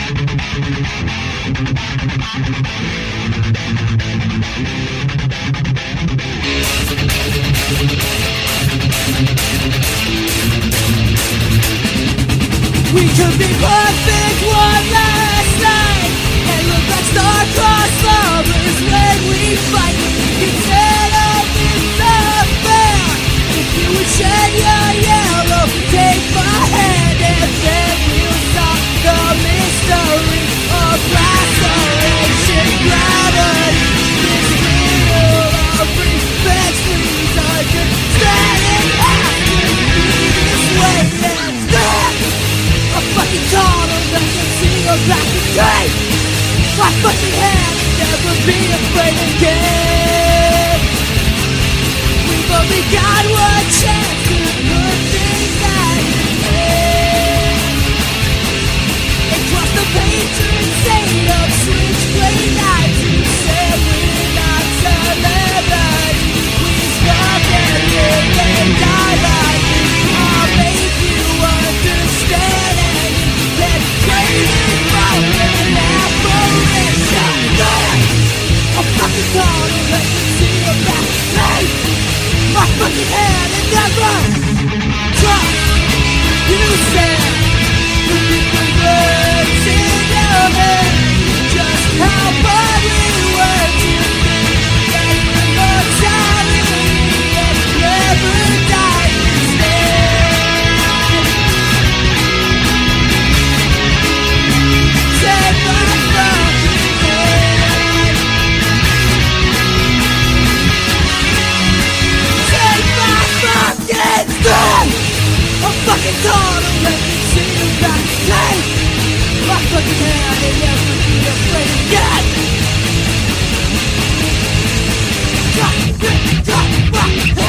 We could be perfect one last night and look like star-crossed lovers when we fight. Instead of this affair, if you would shed your yellow, take my hand and then we'll solve the mystery of laceration gravity. This riddle of revenge, please understand it has to be this way. And then a fucking tunnel that can see your back again. My fucking hand will never be afraid again. We've only got one chance to put things at end. And cross the patron saint of switchblade knives who said we're not celebrity. We stuck and live and die like this. I'll make you understand and you can trade it for an apparition. A fucking call to let me see your back face. My fucking hand and never trust. You said you did the words in your head. Just how far we were to be that immortality and never die instead. Take my fucking hand. Take my fucking stand. A fucking call to let me see you back again. My fucking hand and never be afraid again. Drop, drop, drop,